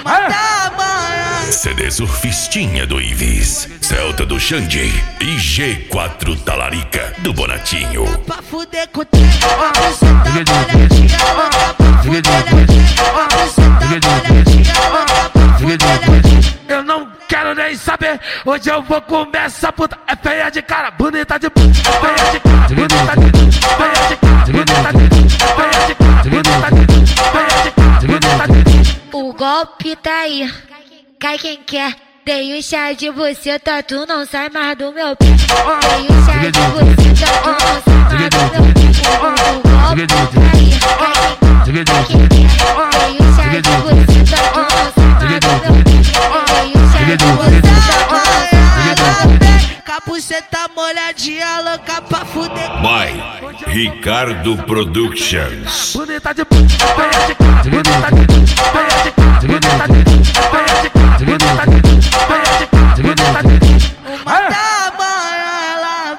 CD Surfistinha do Ives, Celta do Xande e G4 Talarica do Bonatinho. Pra fuder com o tempo, eu não quero nem saber. Hoje eu vou comer essa puta. É feia de cara, bonita de puta. Feia de cara, bonita de puta. Feia de cara, bonita de puta. Feia de cara, bonita de puta. Feia de cara, bonita de puta. O golpe tá aí, cai quem quer. Dei um chá de você, tá, tu não sai mais do meu pé. Dei um chá de você, tá, tu não sai mais do meu pé. O golpe tá aí, cai quem quer. Dei um chá de você, tá, tu não sai mais do meu pé. Dei um chá de você, tá, tu não sai mais do meu pé. Capuceta molhadinha, louca pra fuder. By Ricardo Productions. Bonita de puta, feia de cara, bonita de puta. Feia de cara, bonita de puta. Feia de cara, bonita de puta. Feia de cara, bonita de puta. Uma da manhã ela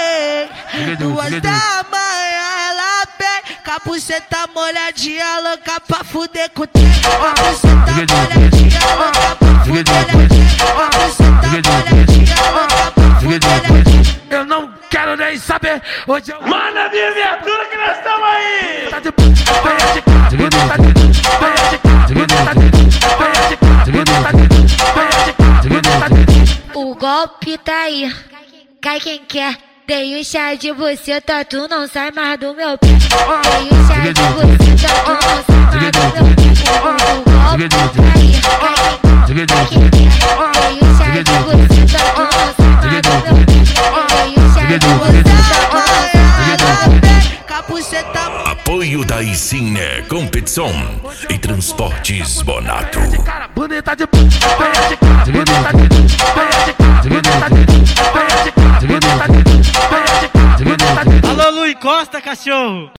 vem, duas da manhã ela vem. Capuceta molhadinha, louca pra fuder com o tempo. Capuceta molhadinha, louca pra fuder com o tempo. Capuceta molhadinha, louca pra fuder com o tempo. Eu não quero nem saber. Hoje eu Manda a minha viatura que nós estamos aí! tá de puta, feia de cara, bonita de puta. Feia de cara, bonita de puta. Feia de cara, bonita de puta. Feia de cara, bonita de puta. O golpe tá aí, cai quem quer. Dei um chá de você, tá, tu não sai mais do meu pé. Dei um chá de você, tá, tu não sai mais do meu pé. O golpe tá aí, cai quem quer. Dei um chá de você, tá, tu não sai mais do meu pé. Dei um chá de você, tá, tu não sai mais do meu pé. Capuceta Apoio da Icine Competição e Transportes Bonato. Feia de cara, bonita de puta. Feia de cara, bonita de puta. Feia de cara, bonita de puta. Feia de cara, bonita de puta. Feia de cara, bonita de puta. Alô, Luiz Costa, cachorro!